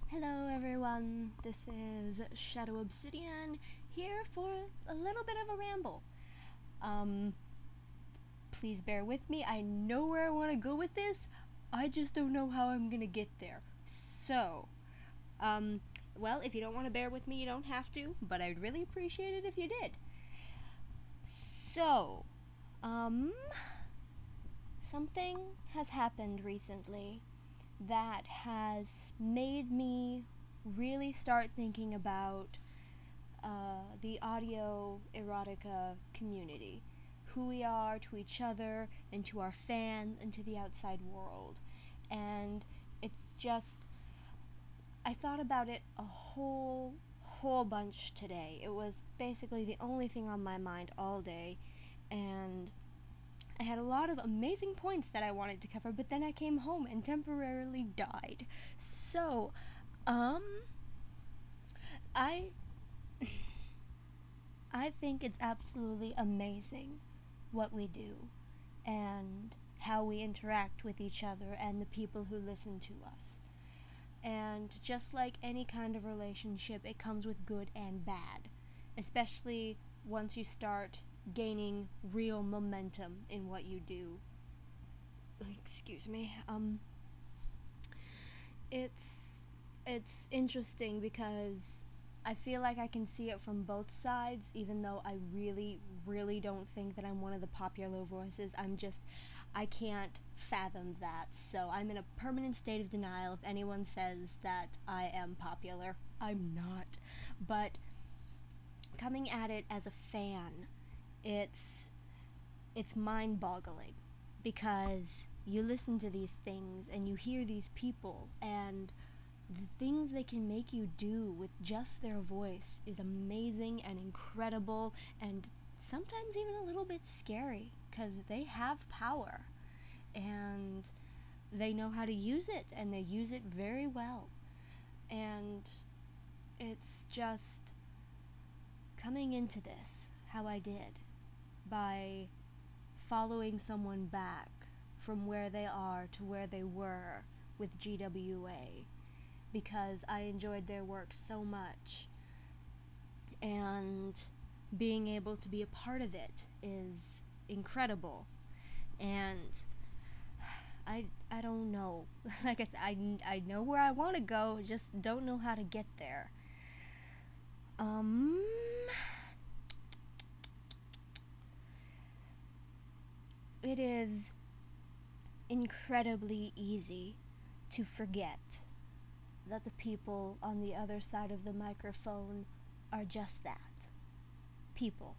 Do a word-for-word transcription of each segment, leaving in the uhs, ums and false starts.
Hello everyone, this is Shadow Obsidian here for a little bit of a ramble. Um, please bear with me. I know where I want to go with this. I just don't know how I'm gonna get there. So, um, well, if you don't want to bear with me, you don't have to, but I'd really appreciate it if you did. So, um, something has happened recently that has made me really start thinking about uh, the audio erotica community, who we are to each other and to our fans and to the outside world. And it's just, I thought about it a whole, whole bunch today. It was basically the only thing on my mind all day. And I had a lot of amazing points that I wanted to cover, but then I came home and temporarily died. So, um, I I think it's absolutely amazing what we do and how we interact with each other and the people who listen to us. And just like any kind of relationship, it comes with good and bad, especially once you start gaining real momentum in what you do. Excuse me. Um it's it's interesting because I feel like I can see it from both sides, even though I really, really don't think that I'm one of the popular voices. I'm just, I can't fathom that. So I'm in a permanent state of denial if anyone says that I am popular. I'm not. But coming at it as a fan, it's it's mind-boggling because you listen to these things and you hear these people and the things they can make you do with just their voice is amazing and incredible and sometimes even a little bit scary because they have power and they know how to use it and they use it very well. And it's just coming into this how I did by following someone back from where they are to where they were with G W A because I enjoyed their work so much, and being able to be a part of it is incredible. And I I don't know. Like I said, I, I know where I want to go, just don't know how to get there. Um it is incredibly easy to forget that the people on the other side of the microphone are just that, people.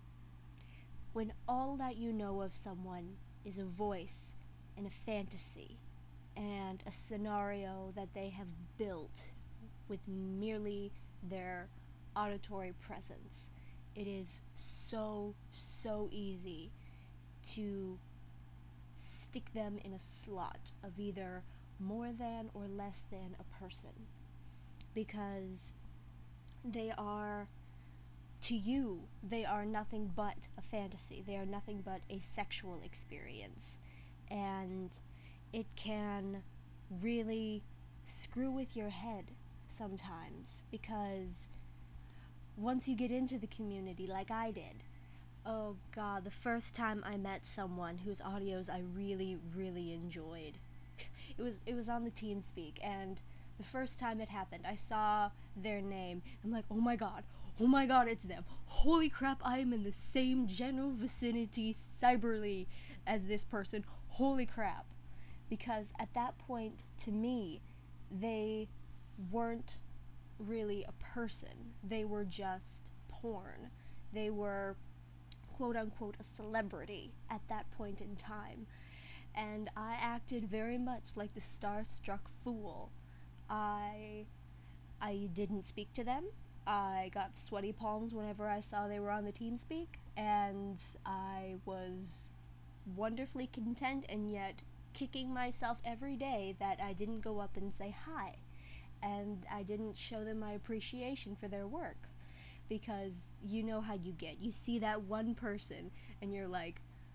When all that you know of someone is a voice and a fantasy and a scenario that they have built with merely their auditory presence, it is so, so easy to stick them in a slot of either more than or less than a person because they are, to you, they are nothing but a fantasy. They are nothing but a sexual experience. And it can really screw with your head sometimes because once you get into the community like I did, oh god, the first time I met someone whose audios I really, really enjoyed, it was it was on the TeamSpeak, and the first time it happened, I saw their name. I'm like, oh my god, oh my god, it's them. Holy crap, I am in the same general vicinity cyberly as this person. Holy crap. Because at that point, to me, they weren't really a person. They were just porn. They were quote unquote a celebrity at that point in time. And I acted very much like the starstruck fool. I I didn't speak to them. I got sweaty palms whenever I saw they were on the TeamSpeak, and I was wonderfully content and yet kicking myself every day that I didn't go up and say hi, and I didn't show them my appreciation for their work. Because you know how you get. You see that one person and you're like,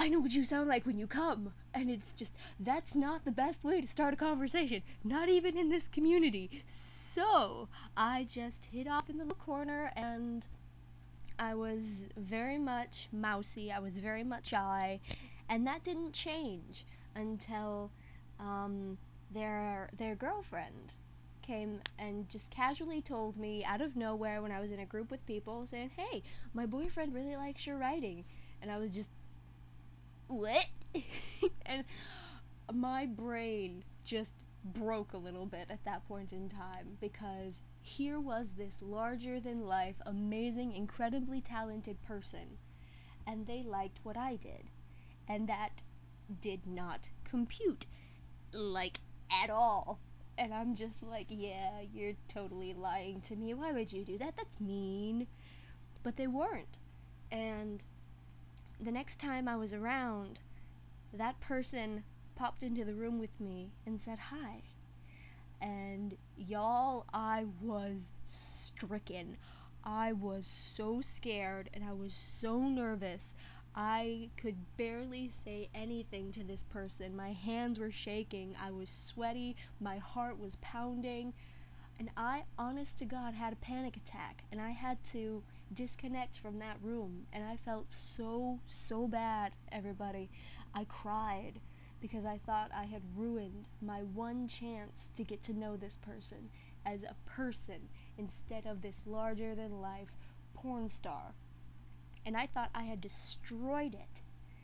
I know what you sound like when you come. And it's just, that's not the best way to start a conversation, not even in this community. So I just hid off in the little corner, and I was very much mousy. I was very much shy, and that didn't change until um, their their girlfriend came and just casually told me out of nowhere when I was in a group with people, saying, "Hey, my boyfriend really likes your writing," and I was just, "What?" And my brain just broke a little bit at that point in time, because here was this larger than life, amazing, incredibly talented person, and they liked what I did. And that did not compute, like, at all. And I'm just like, yeah, you're totally lying to me. Why would you do that? That's mean. But they weren't. And the next time I was around, that person popped into the room with me and said hi. And y'all, I was stricken. I was so scared and I was so nervous. I could barely say anything to this person. My hands were shaking. I was sweaty. My heart was pounding. And I, honest to God, had a panic attack. And I had to disconnect from that room. And I felt so, so bad, everybody. I cried because I thought I had ruined my one chance to get to know this person as a person instead of this larger than life porn star. And I thought I had destroyed it.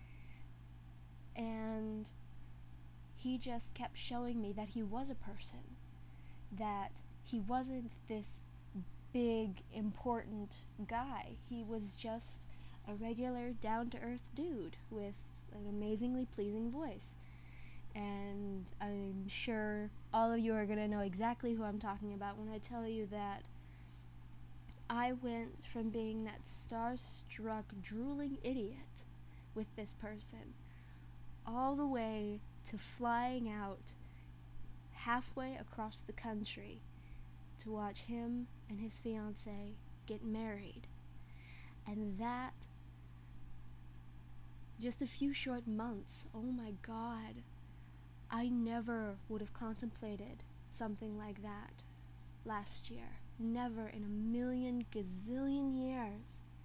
And he just kept showing me that he was a person, that he wasn't this big, important guy. He was just a regular, down to earth dude with an amazingly pleasing voice. And I'm sure all of you are going to know exactly who I'm talking about when I tell you that I went from being that starstruck, drooling idiot with this person all the way to flying out halfway across the country to watch him and his fiancée get married. And that, just a few short months. Oh my God. I never would have contemplated something like that last year. Never in a million gazillion years.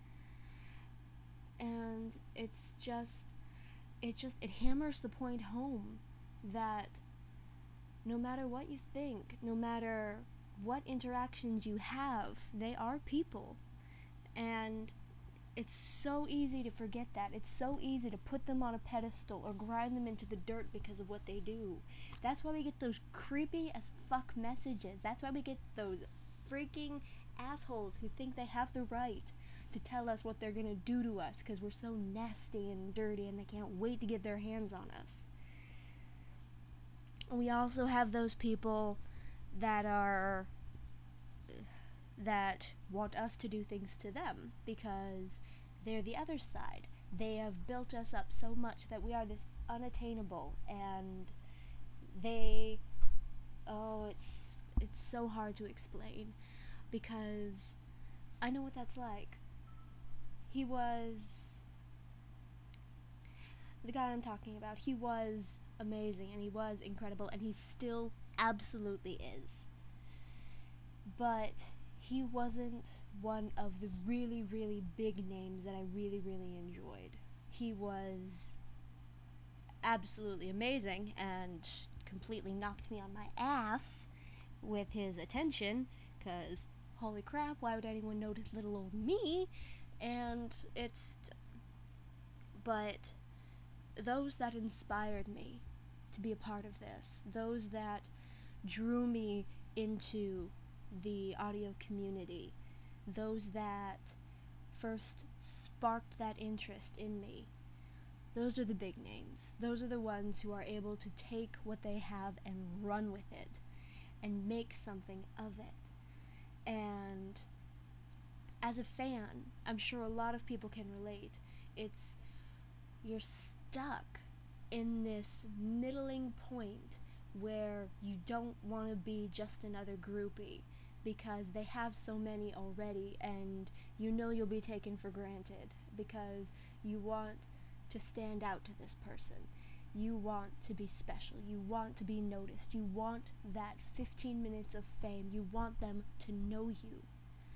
And it's just, it just, it hammers the point home that no matter what you think, no matter what interactions you have, they are people. And it's so easy to forget that. It's so easy to put them on a pedestal or grind them into the dirt because of what they do. That's why we get those creepy as fuck messages. That's why we get those freaking assholes who think they have the right to tell us what they're gonna do to us because we're so nasty and dirty and they can't wait to get their hands on us. We also have those people that are that want us to do things to them because they're the other side. They have built us up so much that we are this unattainable, and they, oh, it's it's so hard to explain because I know what that's like. He was the guy I'm talking about. He was amazing and he was incredible and he still absolutely is. But he wasn't one of the really, really big names that I really, really enjoyed. He was absolutely amazing and completely knocked me on my ass with his attention, because holy crap, why would anyone notice little old me? And it's, but those that inspired me to be a part of this, those that drew me into the audio community, those that first sparked that interest in me, those are the big names. Those are the ones who are able to take what they have and run with it and make something of it. And as a fan, I'm sure a lot of people can relate. It's, you're stuck in this middling point where you don't want to be just another groupie because they have so many already, and you know you'll be taken for granted because you want to stand out to this person. You want to be special. You want to be noticed. You want that fifteen minutes of fame. You want them to know you.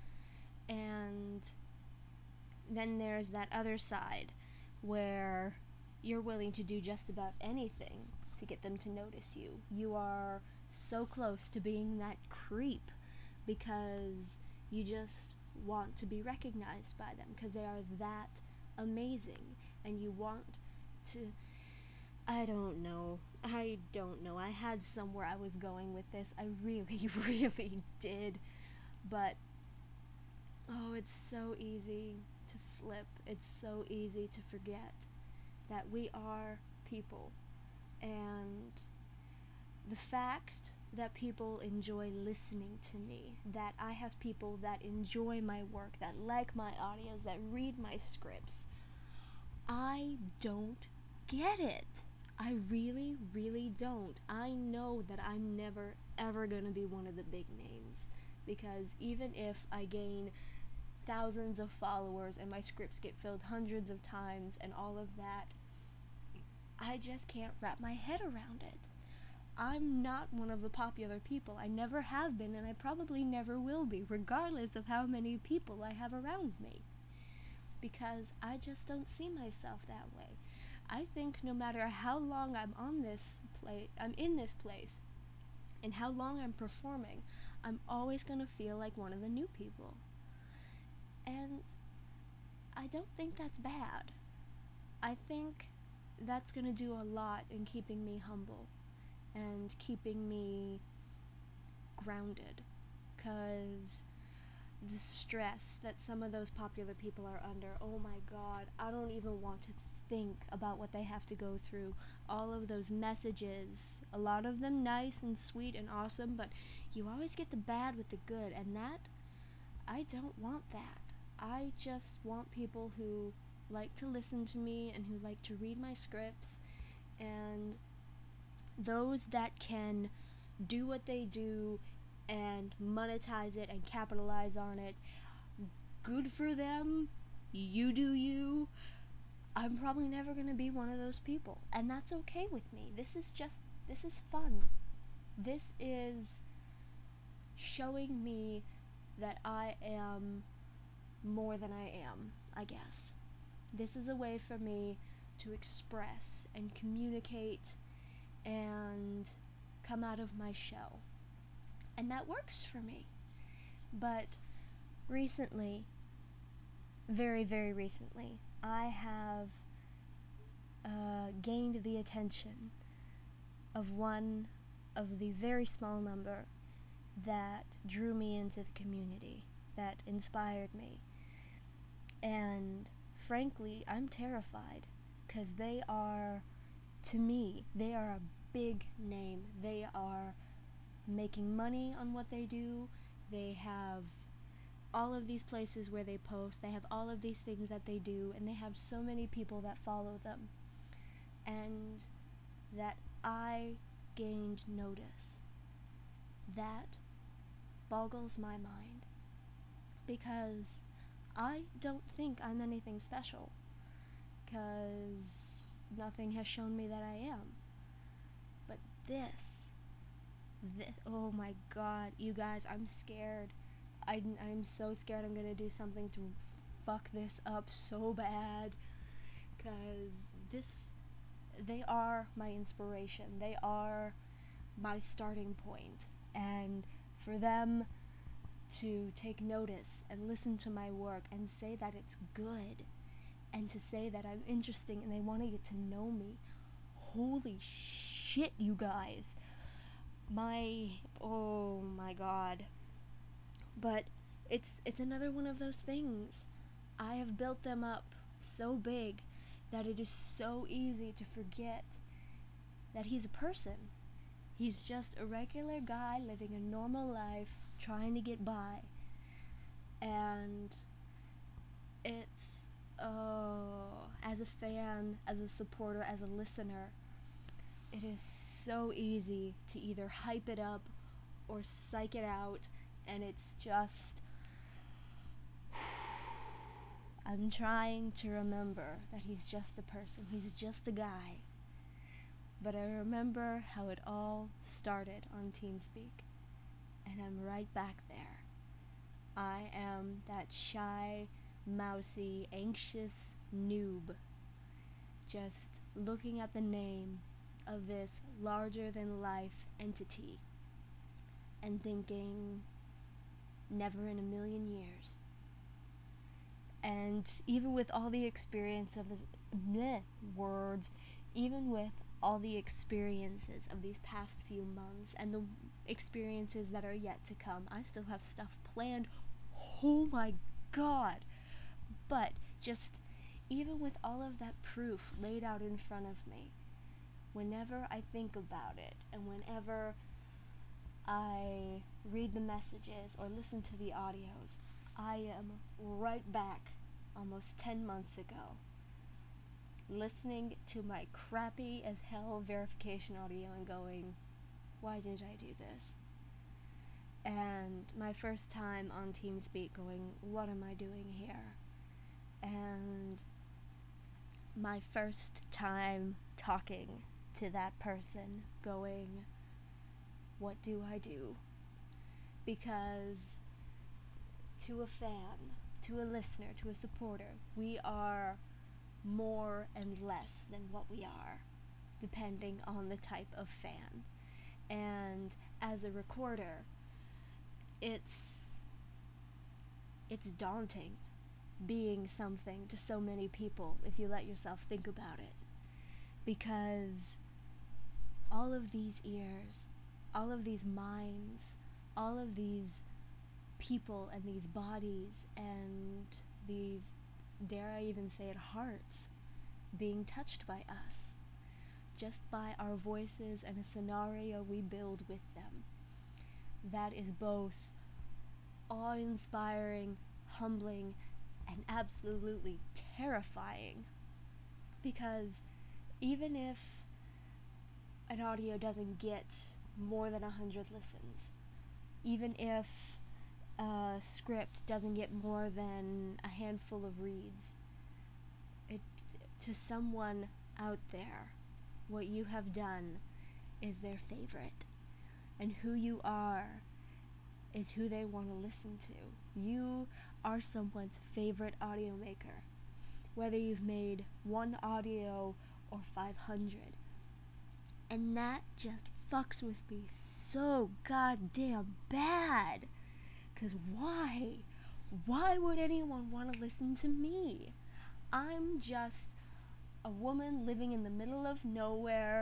And then there's that other side where you're willing to do just about anything to get them to notice you. You are so close to being that creep because you just want to be recognized by them because they are that amazing, and you want to. I don't know. I don't know. I had somewhere I was going with this. I really, really did. But oh, it's so easy to slip. It's so easy to forget that we are people. And the fact that people enjoy listening to me, that I have people that enjoy my work, that like my audios, that read my scripts, I don't get it. I really, really don't. I know that I'm never, ever gonna be one of the big names. Because even if I gain thousands of followers and my scripts get filled hundreds of times and all of that, I just can't wrap my head around it. I'm not one of the popular people. I never have been, and I probably never will be, regardless of how many people I have around me. Because I just don't see myself that way. I think no matter how long I'm on this place, I'm in this place, and how long I'm performing, I'm always gonna feel like one of the new people. And I don't think that's bad. I think that's gonna do a lot in keeping me humble and keeping me grounded. Cause the stress that some of those popular people are under, oh my god, I don't even want to think about what they have to go through. All of those messages, a lot of them nice and sweet and awesome, but you always get the bad with the good, and that, I don't want that. I just want people who like to listen to me and who like to read my scripts, and those that can do what they do and monetize it and capitalize on it, good for them. You do you. I'm probably never going to be one of those people, and that's okay with me. This is just, this is fun. This is showing me that I am more than I am, I guess. This is a way for me to express and communicate and come out of my shell. And that works for me. But recently, very, very recently, I have uh, gained the attention of one of the very small number that drew me into the community, that inspired me. And frankly, I'm terrified because they are, to me, they are a big name. They are making money on what they do. They have all of these places where they post. They have all of these things that they do, and they have so many people that follow them. And that I gained notice. That boggles my mind because I don't think I'm anything special, because nothing has shown me that I am. But this, this, oh my god, you guys, I'm scared. I, I'm so scared I'm gonna do something to fuck this up so bad, because this, they are my inspiration. They are my starting point. And for them to take notice and listen to my work and say that it's good and to say that I'm interesting and they want to get to know me. Holy shit, you guys. My, oh my god. But it's it's another one of those things. I have built them up so big that it is so easy to forget that he's a person. He's just a regular guy living a normal life, trying to get by. And it's, oh, as a fan, as a supporter, as a listener, it is so easy to either hype it up or psych it out, and it's just, I'm trying to remember that he's just a person, he's just a guy. But I remember how it all started on TeamSpeak, and I'm right back there. I am that shy, mousy, anxious noob, just looking at the name of this larger than life entity and thinking, never in a million years. And even with all the experience of this bleh, words, even with all the experiences of these past few months and the experiences that are yet to come, I still have stuff planned. Oh my god! But just even with all of that proof laid out in front of me, whenever I think about it and whenever I read the messages or listen to the audios, I am right back almost ten months ago, listening to my crappy as hell verification audio and going, why did I do this? And my first time on TeamSpeak going, what am I doing here? And my first time talking to that person going, what do I do? Because to a fan, to a listener, to a supporter, we are more and less than what we are, depending on the type of fan. And as a recorder, it's it's daunting being something to so many people if you let yourself think about it. Because all of these ears, all of these minds, all of these people and these bodies and these, dare I even say it, hearts being touched by us just by our voices and a scenario we build with them. That is both awe-inspiring, humbling, and absolutely terrifying. Because even if an audio doesn't get more than a hundred listens, even if a script doesn't get more than a handful of reads, it, to someone out there, what you have done is their favorite. And who you are is who they want to listen to. You are someone's favorite audio maker. Whether you've made one audio or five hundred. And that just fucks with me so goddamn bad. Cause why? Why would anyone want to listen to me? I'm just a woman living in the middle of nowhere,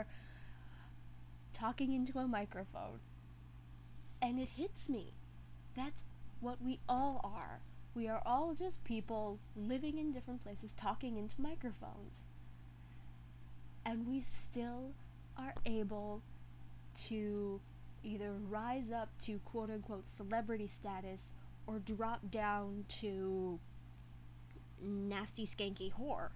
talking into a microphone. And it hits me. That's what we all are. We are all just people living in different places, talking into microphones. And we still are able to either rise up to quote unquote celebrity status or drop down to nasty skanky whore.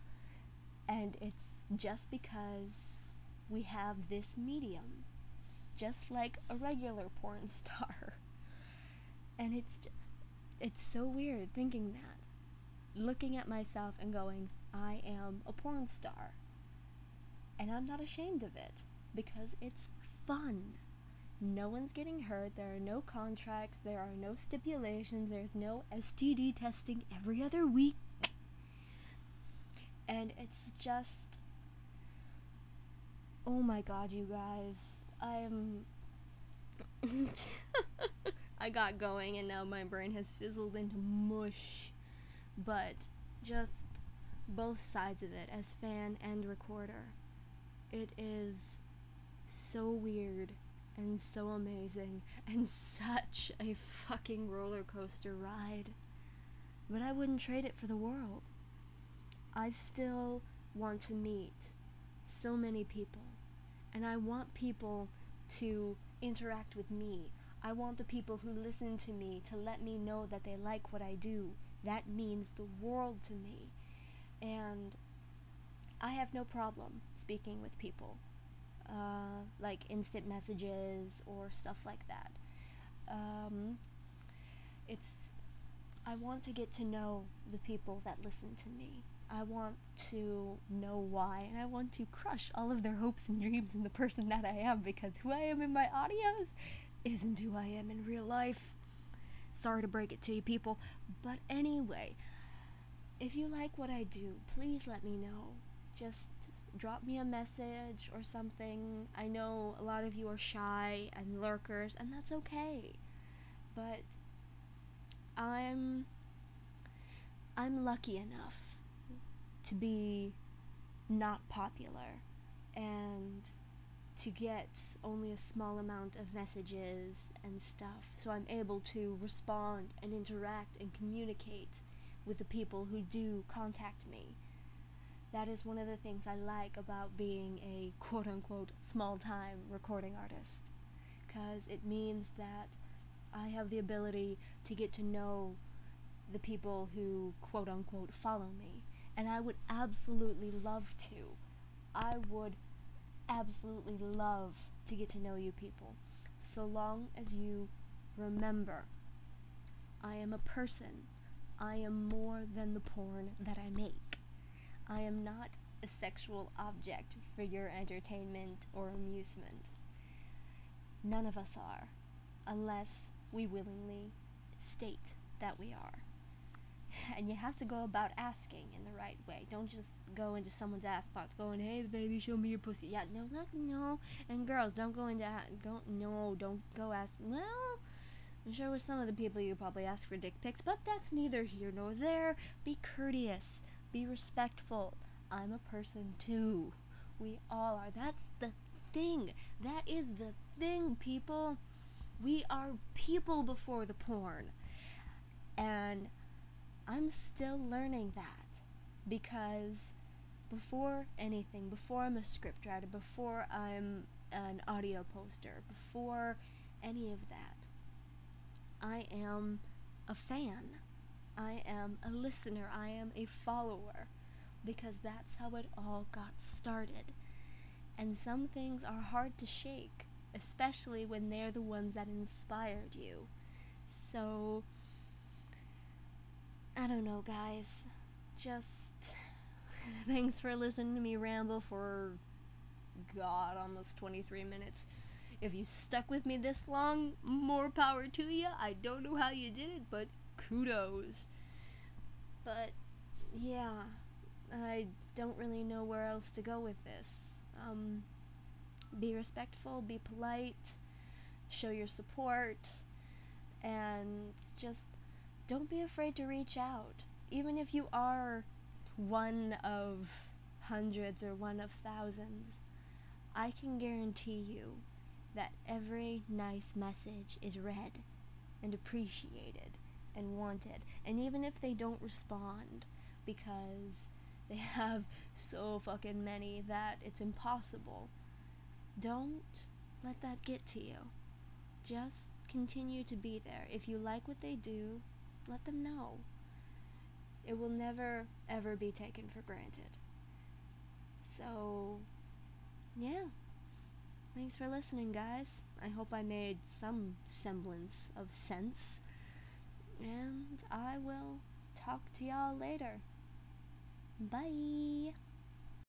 And it's just because we have this medium, just like a regular porn star. And it's it's so weird thinking that, looking at myself and going, I am a porn star. And I'm not ashamed of it, because it's fun. No one's getting hurt, there are no contracts, there are no stipulations, there's no S T D testing every other week. And it's just, oh my god, you guys, I'm I got going and now my brain has fizzled into mush. But just both sides of it, as fan and recorder, it is so weird and so amazing and such a fucking roller coaster ride. But I wouldn't trade it for the world. I still want to meet so many people, and I want people to interact with me. I want the people who listen to me to let me know that they like what I do. That means the world to me. And I have no problem speaking with people, uh, like instant messages or stuff like that. Um, it's I I want to get to know the people that listen to me. I want to know why, and I want to crush all of their hopes and dreams in the person that I am, because who I am in my audios isn't who I am in real life. Sorry to break it to you, people. But anyway, if you like what I do, please let me know. Just drop me a message or something. I know a lot of you are shy and lurkers, and that's okay. But I'm I'm lucky enough to be not popular and to get only a small amount of messages and stuff. So I'm able to respond and interact and communicate with the people who do contact me. That is one of the things I like about being a quote unquote small time recording artist. Because it means that I have the ability to get to know the people who quote unquote follow me. And I would absolutely love to. I would absolutely love to get to know you people. So long as you remember, I am a person. I am more than the porn that I make. I am not a sexual object for your entertainment or amusement. None of us are, unless we willingly state that we are. And you have to go about asking in the right way. Don't just go into someone's ass box going, "Hey, baby, show me your pussy." Yeah, no, no, no. And girls, don't go into go. No, don't go ask. Well, I'm sure with some of the people you probably ask for dick pics, but that's neither here nor there. Be courteous. Be respectful. I'm a person too. We all are. That's the thing. That is the thing, people. We are people before the porn. And I'm still learning that, because before anything, before I'm a scriptwriter, before I'm an audio poster, before any of that, I am a fan. I am a listener. I am a follower, because that's how it all got started. And some things are hard to shake, especially when they're the ones that inspired you. So, I don't know, guys. Just thanks for listening to me ramble for, God, almost twenty-three minutes. If you stuck with me this long, more power to you. I don't know how you did it, but kudos. But, yeah, I don't really know where else to go with this. Um, be respectful, be polite, show your support, and just don't be afraid to reach out. Even if you are one of hundreds or one of thousands, I can guarantee you that every nice message is read and appreciated and wanted. And even if they don't respond because they have so fucking many that it's impossible, don't let that get to you. Just continue to be there. If you like what they do, let them know. It will never, ever be taken for granted. So, yeah. Thanks for listening, guys. I hope I made some semblance of sense. And I will talk to y'all later. Bye!